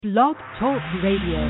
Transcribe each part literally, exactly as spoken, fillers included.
Blog Talk Radio.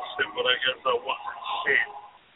shit, but I guess I wasn't shit.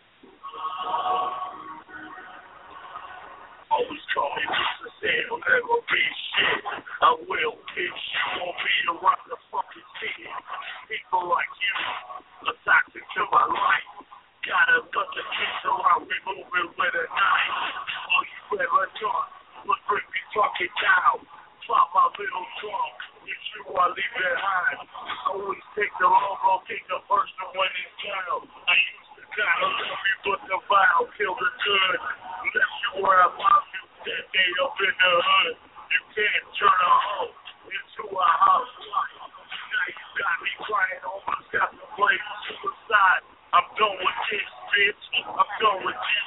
Always call me Mister Say I'll never be shit. I will pitch you won't be around the fucking city. People like you are toxic to my life. Got a bunch of kids around me moving with a knife. All you ever done was bring me fucking down. Pop my little trunk, with you I leave behind. Always take the logo, take the person when it's down. I used to kinda love you, but the vow killed the good. Left you where I found you that day up in the hood. You can't turn a hoe into a housewife. Now you got me crying, almost got to play suicide. I'm done with this, bitch. I'm done with you.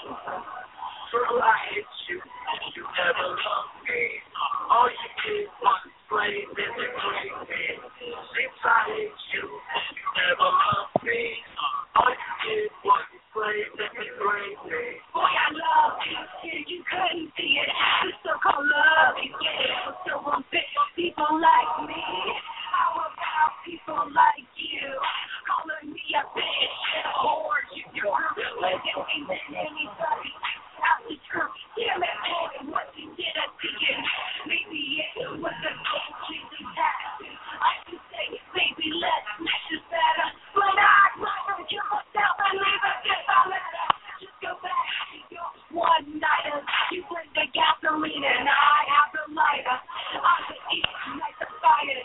Girl, I hate you. You never loved me. All you did was play this and play me. Since I hate you, you never loved me. All you did was play this and play me. Boy, I love you. Yeah, you couldn't see it. You still call love it. Yeah, but still want people like me. How about people like you? Calling me a bitch and a whore. You girl, like you ain't let anybody out the truth. Damn it, boy, what you did I see it. Maybe it was a gold cheesy taxes. I can say, baby, let's smash this better. But I'd rather kill myself and leave it if I let her. Just go back to your one-nighters. You bring the gasoline and I have the lighter. I could eat like the fire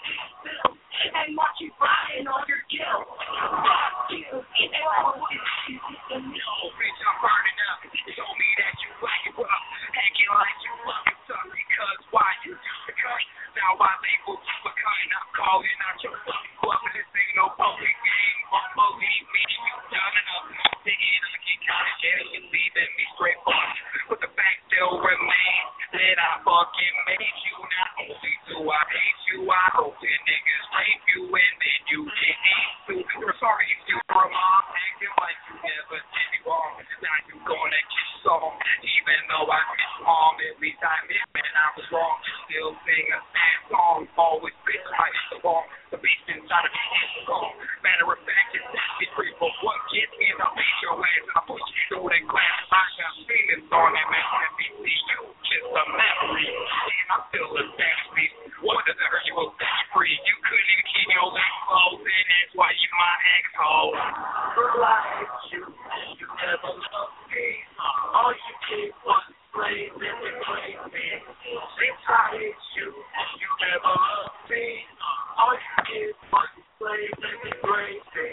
and watch you burning on your guilt. Fuck you, and I want you to know. Bitch, I'm burning up. Show me that you like it up. Acting like you love it tough because why you do the cut? Now I label you a kind. I'm calling out your fucking club and this ain't no public game. Or believe me, you done enough. Thinking I can count it, yeah, you leaving me straight fuck. But the fact still remains that I fucking made you. Not only do I hate you, I hope that niggas rape you and then you get into. You're sorry if you were a mom, acting like you never did me wrong. Now you gonna get some, even though I miss mom, at least I admit when I was wrong. Still sing a sad song, always bitch I hit the wrong. The beast inside of me is strong. Matter of fact, it's that free, but what gets me is I beat your ass and I push you through that glass. I got feelings on that man, and be you just a memory. And I feel a bad beast. What does it hurt you will set you free? You couldn't even keep your legs closed, and that's why you my ex-hole. Girl, I hate you. You never loved me. All you did was play this and play me. Since I hate you, you never loved me. All you did was play this and play me.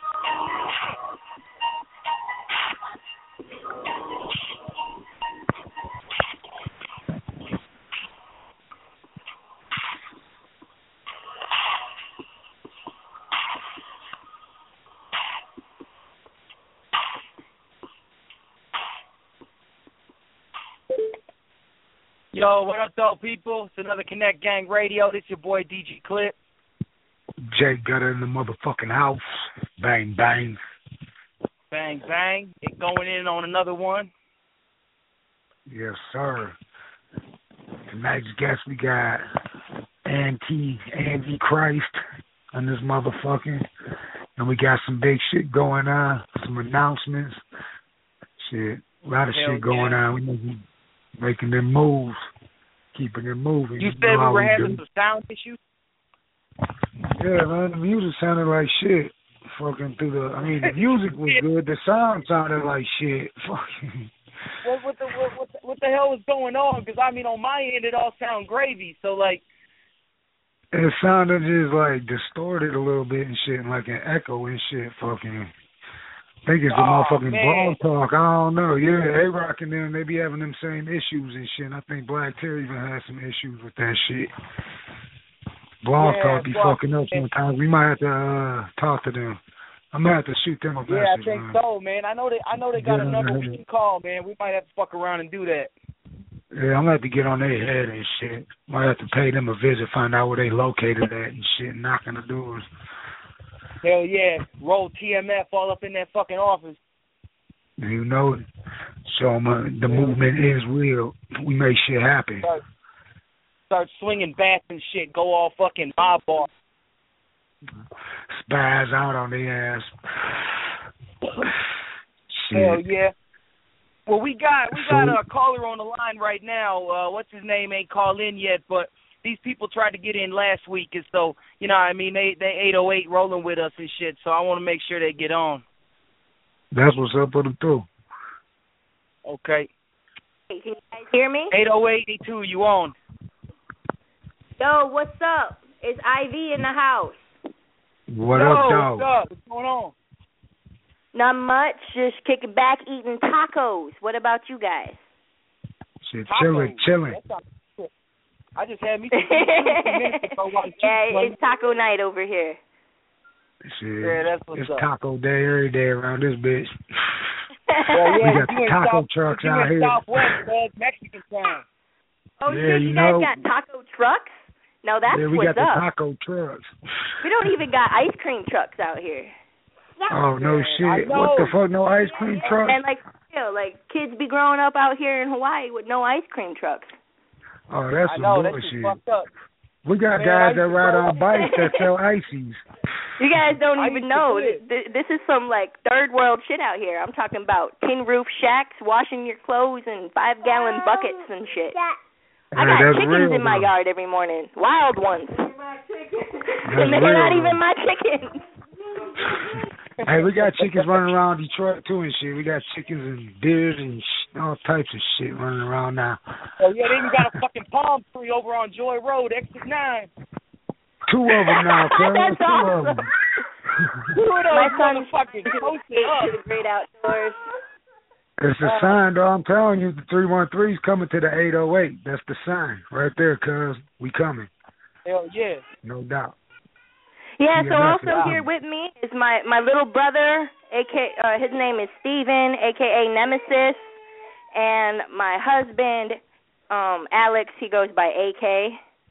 Yo, what up, though, people? It's another Connect Gang Radio. This your boy, D G Clip. Jay Gutter in the motherfucking house. Bang, bang. Bang, bang. It going in on another one. Yes, sir. Tonight's guest, we got Anti, Antichrist on this motherfucking. And we got some big shit going on, some announcements. Shit, a lot of Hell shit going yeah. on. We making, making them moves, keeping them moving. You You said know we were how having do. some sound issues? Yeah, man, the music sounded like shit. Fucking through the, I mean, the music was good. The sound sounded like shit. Fucking. What, what, the, what, what, the, what the hell was going on? Because, I mean, on my end, it all sound gravy. So, like... It sounded just, like, distorted a little bit and shit, and like an echo and shit. Fucking. I think it's the Oh, motherfucking man. Blog Talk. I don't know. Yeah, they rocking them. They be having them same issues and shit. And I think Black Terry even has some issues with that shit. Blog Yeah, Talk be fuck, fucking up man. sometimes. We might have to uh, talk to them. I'm gonna have to shoot them a message. Yeah, I think man. so, man. I know they I know they got Yeah, a number we man. can call, man. We might have to fuck around and do that. Yeah, I'm gonna have to get on their head and shit. Might have to pay them a visit, find out where they located at and shit, knock on the doors. Hell yeah. Roll T M F all up in that fucking office. You know it. So um, uh, the movement is real. We make shit happen. Start, start swinging bats and shit. Go all fucking mob boss. Spaz out on their ass. Hell Shit. yeah. Well, we got we So- got a caller on the line right now. Uh, what's his name? Ain't called in yet, but these people tried to get in last week, and so you know, what I mean, they they eight oh eight rolling with us and shit. So I want to make sure they get on. That's what's up. Put them through. Okay. Hey, can you guys hear me? eight oh eight, eight two, you on? Yo, what's up? It's Ivy in the house. What Yo, up, dog? what's up? What's going on? Not much, just kicking back, eating tacos. What about you guys? Shit, Tacos. chilling, chilling. That sounds good. I just had me some minutes ago while the Yeah, Chiefs won. it's taco night over here. Shit, Yeah, that's what's it's up. taco day every day around this bitch. Well, yeah, We got you the in taco South, trucks you out in here. Southwest, man, Mexican town. Oh, Yeah, shit, you you guys know- got taco trucks? No, that's yeah, we what's got the up. taco trucks. We don't even got ice cream trucks out here. Oh no I shit! know. What the fuck? No ice cream trucks? And, like, you know, like, kids be growing up out here in Hawaii with no ice cream trucks. Oh, that's I some know, that's just bullshit. fucked up. We got Man, I guys used that to ride grow on up- bikes that sell ices. You guys don't I even used to know. do it. Th- This is some, like, third world shit out here. I'm talking about tin roof shacks, washing your clothes, and five-gallon buckets and shit. I Hey, got that's chickens real, in my though. yard every morning. Wild ones. That's And they're real, not though. even my chickens. Hey, we got chickens running around Detroit too and shit. We got chickens and deers and sh- all types of shit running around now. Oh, yeah, they even got a fucking palm tree over on Joy Road, exit nine. Two of them now, cuz. That's Two of awesome. them. Two of My those son's motherfuckers posted to up. the great outdoors. It's a sign, though. I'm telling you, the three one three's coming to the eight oh eight. That's the sign right there, cuz. We coming. Hell yeah. No doubt. Yeah, Yeah, so that's also awesome. here with me is my, my little brother, A K uh, his name is Steven, a k a. Nemesis, and my husband, um, Alex, he goes by A K.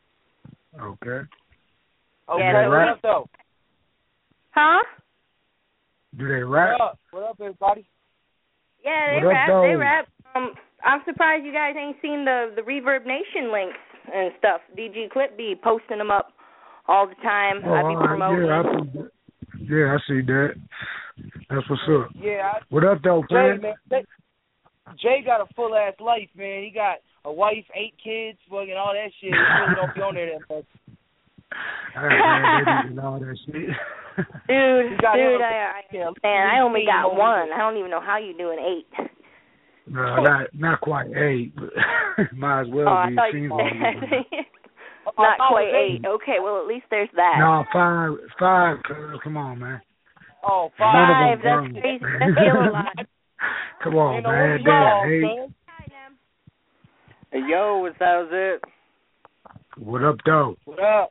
Okay. Okay, Yeah, what up, though? Huh? Do they What rap? up? What up, everybody? Yeah, they What up, rap, they though? rap. Um, I'm surprised you guys ain't seen the, the Reverb Nation links and stuff. D G Clip be posting them up all the time. Oh, I be all right. promoting. Yeah, I see that. Yeah, I see that. That's what's up. Yeah, I, What up, though, Jay, man? man. Jay, Jay got a full ass life, man. He got a wife, eight kids, fucking all that shit. He really don't be on there that much. All right, man, they did all that shit. Dude, You got dude, him. I, I, Yeah, man, I only got over one. there. I don't even know how you doing eight. No, not not quite eight, but might as well Oh, I be. thought you Seems like it. said I not thought quite it was eight. Okay, well at least there's that. No, five, five. Cuz, come on, man. Oh, None five. of Five, them that's grown. crazy. That's still a lot. Come on, Ain't no man. wonder Damn, y'all, eight. son. Hey, yo, what's how's it? What up, though? What up?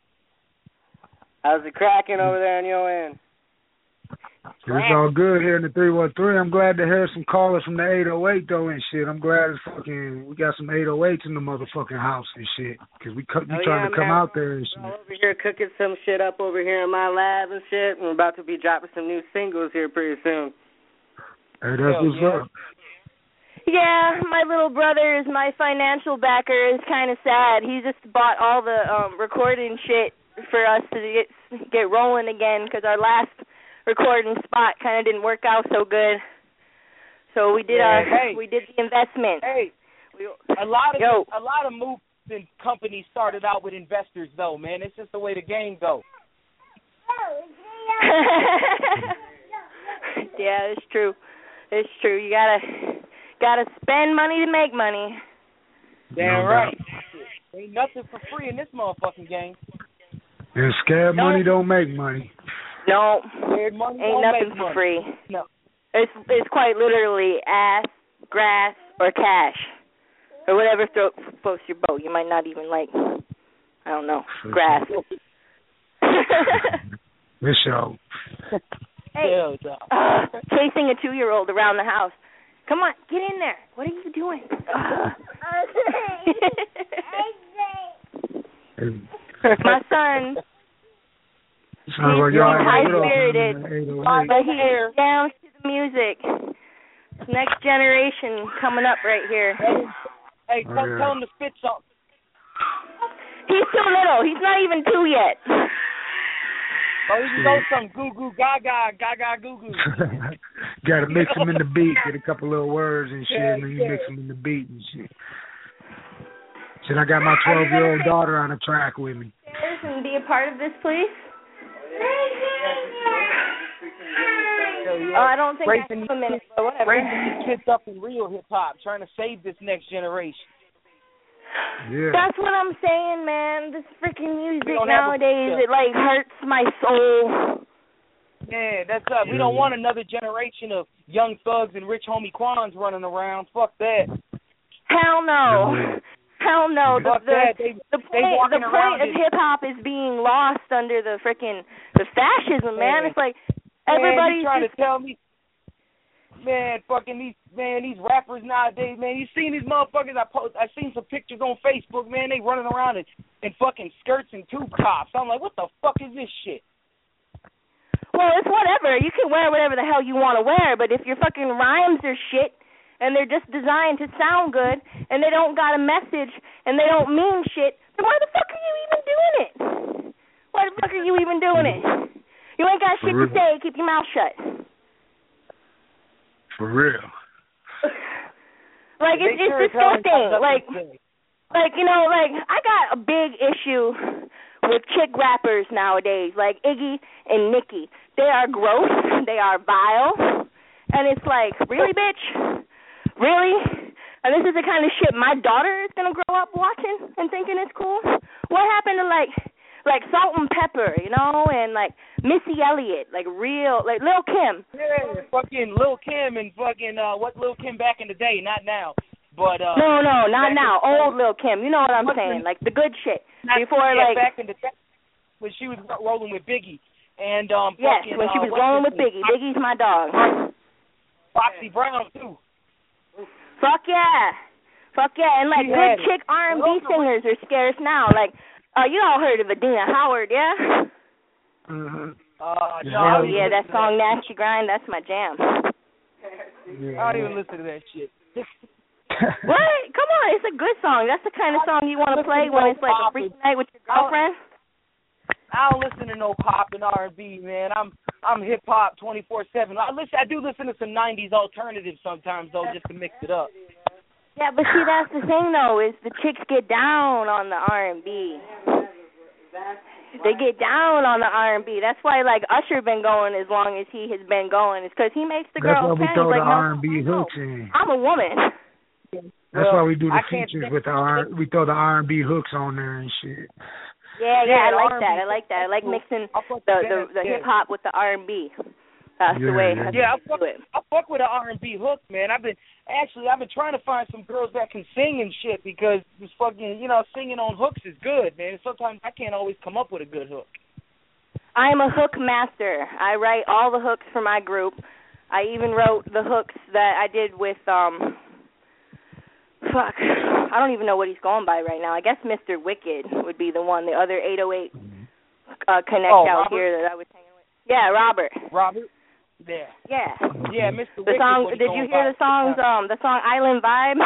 How's it cracking over there on your end? It's all good here in the three one three. I'm glad to hear some callers from the eight oh eight, though, and shit. I'm glad it's fucking, we got some eight oh eights in the motherfucking house and shit. Because we, co- we Oh, trying yeah, to come man. out there and We're all shit. over here cooking some shit up over here in my lab and shit. We're about to be dropping some new singles here pretty soon. Hey, that's Hell what's yeah. up. Yeah, my little brother is my financial backer. Is kind of sad. He just bought all the um recording shit for us to get get rolling again because our last recording spot kind of didn't work out so good. So we did Yeah, our hey. we did the investment. Hey, We, a lot of Yo. a lot of moves and companies started out with investors, though, man. It's just the way the game goes. yeah, it's true. It's true. You gotta gotta spend money to make money. Damn No right. doubt. Ain't nothing for free in this motherfucking game. And scab No. money don't make money. No, Scared money ain't don't nothing make for money. free. No. It's it's quite literally ass, grass, or cash, or whatever thro- floats your boat. You might not even like, I don't know, grass. This show. Hey, Hell no. uh, chasing a two-year-old around the house. Come on, get in there. What are you doing? Uh. My son, Sounds like he's y'all high had it up spirited, in the eight oh eight. but he's down to the music. Next generation coming up right here. Hey, Oh, tell, yeah. tell him to spit something. He's too little. He's not even two yet. Oh, you know some goo goo gaga gaga goo goo. Got to mix them in the beat, get a couple little words and shit, Yeah, and then you yeah. mix them in the beat and shit. Shit, I got my twelve-year-old daughter on the track with me. And be a part of this, please. Oh, I don't think I have a minute, but whatever. Raising these kids up in real hip hop, trying to save this next generation. Yeah. That's what I'm saying, man. This freaking music don't have a- nowadays, it like hurts my soul. Yeah, that's up. We don't want another generation of young thugs and rich homie Quans running around. Fuck that. Hell no. Hell no. The, Fuck the, that. They, the they point, walking the around point of in- hip hop is being lost under the freaking the fascism, man. Yeah. It's like Man, everybody's you trying just, to tell me, man, fucking these, man, these rappers nowadays, man, you seen these motherfuckers? I post, I seen some pictures on Facebook, man. They running around in, in fucking skirts and tube tops. I'm like, what the fuck is this shit? well, it's whatever. You can wear whatever the hell you want to wear, but if your fucking rhymes are shit and they're just designed to sound good and they don't got a message and they don't mean shit, then why the fuck are you even doing it? Why the fuck are you even doing it? You ain't got shit to say. Keep your mouth shut. For real. Like, it's, it's disgusting. Like, like, you know, like, I got a big issue with chick rappers nowadays, like Iggy and Nicki. They are gross. They are vile. And it's like, really, bitch? Really? And this is the kind of shit my daughter is going to grow up watching and thinking it's cool? What happened to, like, like Salt and Pepper, you know, and, like, Missy Elliott, like real, like Lil Kim. Yeah, fucking Lil Kim and fucking, uh, what Lil Kim back in the day, not now. But, uh. No, no, not now. in, Old Lil Kim. You know what I'm saying. Like, the good shit. Not, Before, yeah, like. back in the day when she was rolling with Biggie. And, um, Yes, fucking, when she was uh, rolling with Biggie. Biggie's my dog. Foxy Brown, too. Fuck yeah. Fuck yeah. And, like, She good had it. chick R and B singers are scarce now. Like, uh, you all heard of Adina Howard, yeah? Mm-hmm. Uh, no, Oh, I don't yeah, even that listen to song Nasty Grind, that's my jam. Yeah. I don't even listen to that shit. What? Come on, it's a good song. That's the kind of song you want to play when it's like a freak night with your girlfriend. I don't listen to no pop and R and B, man. I'm I'm hip hop twenty-four seven. I listen. I do listen to some nineties alternatives sometimes though, just to mix it up. Yeah, but see, that's the thing though, is the chicks get down on the R and B. They get down on the R and B. That's why, like, Usher been going as long as he has been going. It's because he makes the That's why girls we panties throw like, the no, R and B no, hooks in. I'm a woman. That's Well, why we do the I can't features think- with the R. We throw the R and B hooks on there and shit. Yeah, yeah, Yeah, I like R and B. that. I like that. I like mixing I fuck the with the, that, the yeah. hip hop with the R and B. That's the Yeah, way. yeah. That's Yeah, I the way fuck, to do it. I fuck with the R and B hook, man. I've been actually I've been trying to find some girls that can sing and shit because this fucking you know singing on hooks is good, man. Sometimes I can't always come up with a good hook. I am a hook master. I write all the hooks for my group. I even wrote the hooks that I did with um. Fuck, I don't even know what he's going by right now. I guess Mister Wicked would be the one, the other eight oh eight uh, connect Oh, out Robert? here that I was hanging with. Yeah, Robert. Robert? Yeah. Yeah. Yeah, Mister The Wicked. song. what he Did going you hear by. the songs? Um, the song Island Vibe.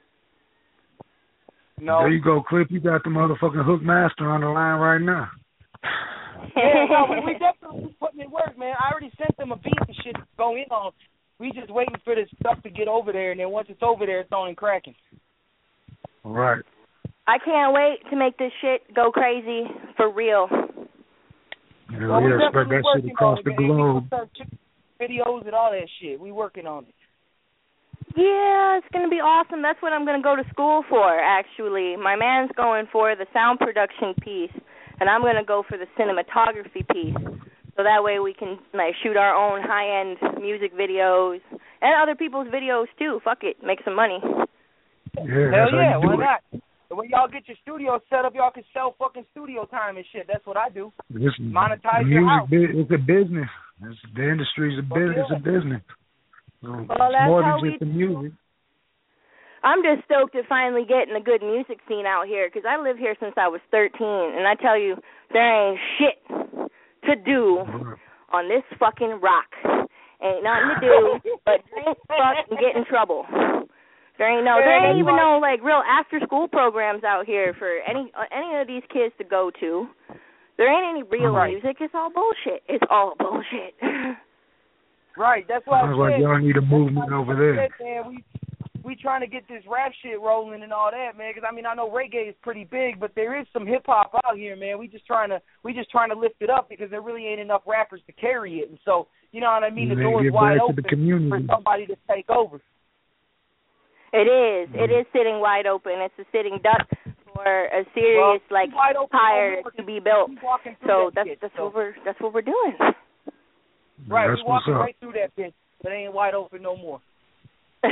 No. There you go, Clip. You got the motherfucking hook master on the line right now. Yeah, no, we, we definitely putting in work, man. I already sent them a beat and shit to go in on. We just waiting for this stuff to get over there, and then once it's over there, it's on and cracking. All right. I can't wait to make this shit go crazy for real. Yeah, Well, we yeah, spread definitely that shit working across on the it, man. We globe. gonna start ch- videos and all that shit. We working on it. Yeah, it's gonna be awesome. That's what I'm gonna go to school for. Actually, my man's going for the sound production piece, and I'm gonna go for the cinematography piece. So that way we can like shoot our own high-end music videos and other people's videos too. Fuck it, make some money. Yeah, Hell that's how yeah, you do why it. not? And when y'all get your studio set up, y'all can sell fucking studio time and shit. That's what I do. This, Monetize the your music house. bu- it's a business. It's, the industry's a Fuck business. yeah. It's a business. So Well, it's that's more how than we just the do. music. I'm just stoked to finally get in a good music scene out here because I live here since I was thirteen, and I tell you, there ain't shit to do on this fucking rock. Ain't nothing to do but drink, fuck, and get in trouble. There ain't no, there ain't even no like real after school programs out here for any uh, any of these kids to go to. There ain't any real right. music. It's all bullshit. It's all bullshit. Right. That's why I Sounds like said. y'all need a movement over there. Said, man, we we trying to get this rap shit rolling and all that, man. Because I mean, I know reggae is pretty big, but there is some hip hop out here, man. We just trying to we just trying to lift it up because there really ain't enough rappers to carry it, and so you know what I mean. The door is wide open for somebody to take over. It is. It is sitting wide open. It's a sitting duck for a serious well, like empire to be built. So that that's bitch, that's so. what we're that's what we're doing. Right, that's we walking right through that bitch, but it ain't wide open no more. T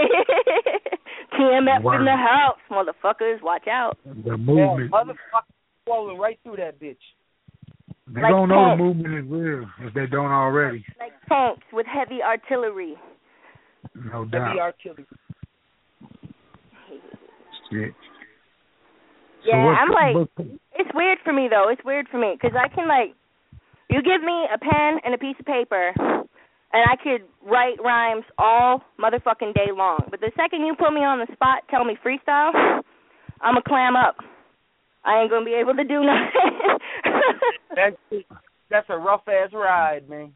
M F in the house, motherfuckers. Watch out. The movement. Yeah, motherfuckers rolling right through that bitch. They like don't know tanks. the movement is real if they don't already. Like tanks with heavy artillery. No doubt. Heavy artillery. Shit. Yeah, so I'm like, book? It's weird for me, though. It's weird for me, because I can, like, you give me a pen and a piece of paper, and I could write rhymes all motherfucking day long. But the second you put me on the spot, tell me freestyle, I'm going to clam up. I ain't going to be able to do nothing. that's, that's a rough-ass ride, man.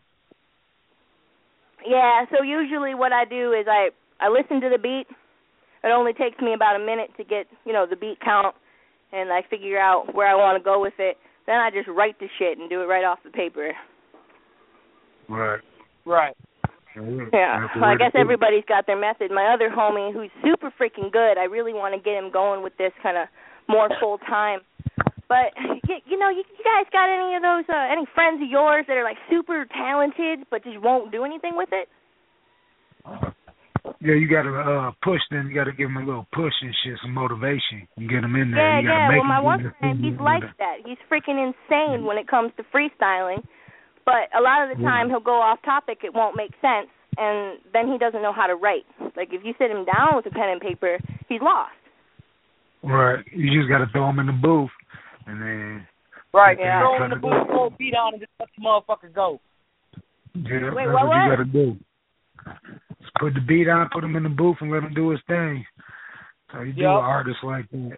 Yeah, so usually what I do is I, I listen to the beat. It only takes me about a minute to get, you know, the beat count, and I figure out where I want to go with it. Then I just write the shit and do it right off the paper. Right. Right. Yeah, well, I guess everybody's got their method. My other homie, who's super freaking good, I really want to get him going with this kind of more full-time. But, you, you know, you, you guys got any of those, uh, any friends of yours that are, like, super talented but just won't do anything with it? Yeah, you got to uh, push them. You got to give them a little push and shit, some motivation. You get them in there. Yeah, you gotta yeah. make Well, my them one friend, he's like that. He's freaking insane when it comes to freestyling. But a lot of the time he'll go off topic. It won't make sense. And then he doesn't know how to write. Like, if you sit him down with a pen and paper, he's lost. Right. You just got to throw him in the booth. And then... Right. Yeah. Throw him in the booth, throw a beat on, and just let the motherfucker go. Yeah, Wait, that's what, what, what? you got to do. Just put the beat on, put him in the booth, and let him do his thing. So you do Yep. an artist like that.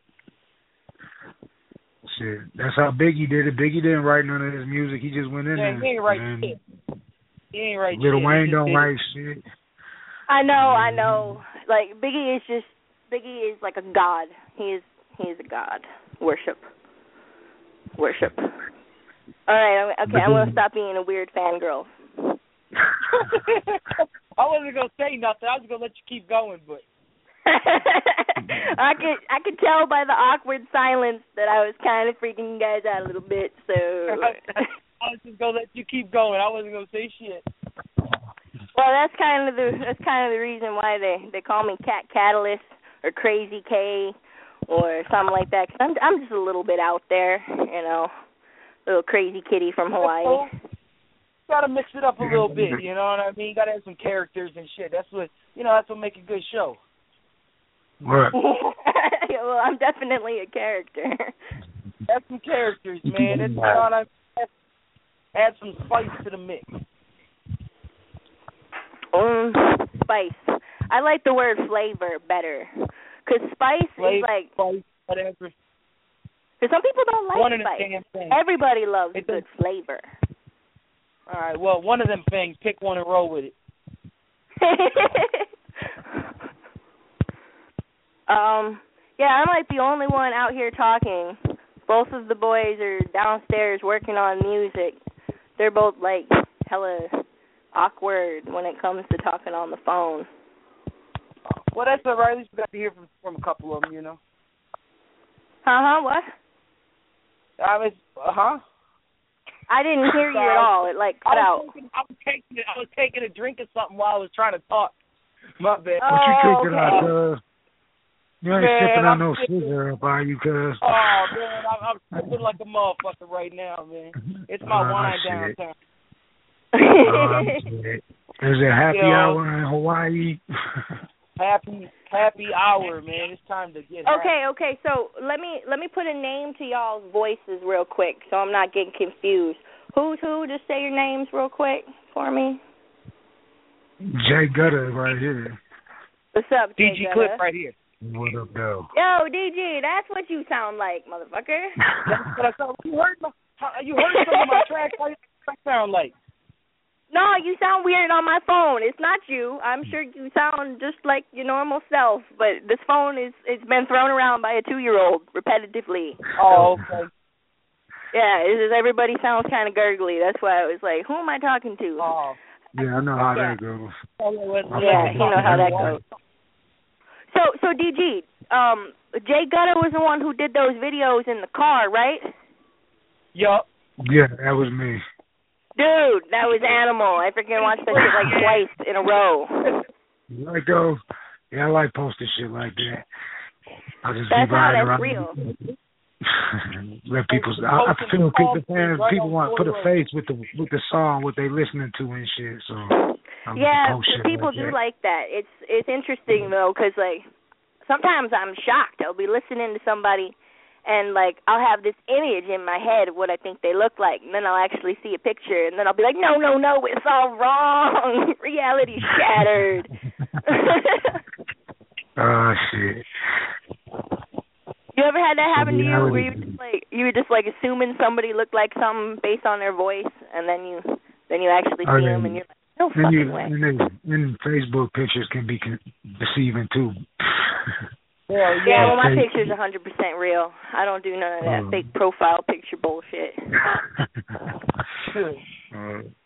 Shit, that's how Biggie did it. Biggie didn't write none of his music. He just went in Yeah, there. he ain't write and shit. He ain't write Lil shit. Wayne He don't just write shit. I know, I know. Like, Biggie is just, Biggie is like a god. He is, he is a god. Worship. Worship. All right, okay, I'm going to stop being a weird fangirl. I wasn't gonna say nothing. I was gonna let you keep going, but I could I could tell by the awkward silence that I was kind of freaking you guys out a little bit. So I was just gonna let you keep going. I wasn't gonna say shit. Well, that's kind of the that's kind of the reason why they they call me Cat Catalyst or Crazy K or something like that. Cause I'm I'm just a little bit out there, you know, little crazy kitty from Hawaii. Gotta mix it up a little bit, you know what I mean? Gotta have some characters and shit. That's what you know. That's what make a good show. Right. Well, I'm definitely a character. Have some characters, man. That's, you know what I mean? Add some spice to the mix. Um, spice. I like the word flavor better, cause spice Flavor, is like spice, whatever. Cause some people don't like One of spice. the damn things. Everybody loves It good does. flavor. All right, well, one of them things. Pick one and roll with it. um, yeah, I'm like the only one out here talking. Both of the boys are downstairs working on music. They're both like hella awkward when it comes to talking on the phone. Well, that's all right. At least we got to hear from, from a couple of them, you know. Uh-huh, what? I was, uh-huh. I didn't hear you at all. It, like, cut I out. was taking, I was taking, I was taking a drink or something while I was trying to talk. My bad. Oh, What you drinking okay. out, cuz? You ain't Man, sipping I'm on no sipping- scissor up, are you, cuz? Oh, man, I'm, I'm sipping like a motherfucker right now, man. It's my Oh, wine shit. downtown. Oh, shit. Is it happy Yeah. hour in Hawaii? Happy, happy hour, man. It's time to get Okay, okay. So let me let me put a name to y'all's voices real quick, so I'm not getting confused. Who's who? Just say your names real quick for me. Jay Gutter right here. What's up, D Jay G Gutter? Clip right here. What up, though? Yo, D G, that's what you sound like, motherfucker. That's what I thought. You heard my, You heard some of my tracks? What does I sound like? No, you sound weird on my phone. It's not you. I'm sure you sound just like your normal self, but this phone is it's been thrown around by a two-year-old repetitively. Oh, okay. Yeah, it's just everybody sounds kind of gurgly. That's why I was like, who am I talking to? Oh. Yeah, I know how yeah. that goes. Yeah, you know how that goes. So, so D G, um, Jay Gutter was the one who did those videos in the car, right? Yup. Yeah, that was me. Dude, that was animal. I freaking watched that shit like twice in a row. You like those? Yeah, I like posting shit like that. I just That's be how riding that's around. real. Let people. I, I feel people fans. People want to put a face with the with the song, what they listening to and shit. So I'm yeah, post shit people like do that. like that. It's it's interesting though, because like sometimes I'm shocked. I'll be listening to somebody, and like I'll have this image in my head of what I think they look like, and then I'll actually see a picture, and then I'll be like, no, no, no, it's all wrong. Reality shattered. Oh shit. You ever had that happen to you, Reality. where you were just like you were just like assuming somebody looked like something based on their voice, and then you then you actually I see mean, them, and you're like, no Then fucking you, way. and then, then Facebook pictures can be con- deceiving too. Yeah, Yeah, well, my Fake- picture's one hundred percent real. I don't do none of that Oh. fake profile picture bullshit. uh,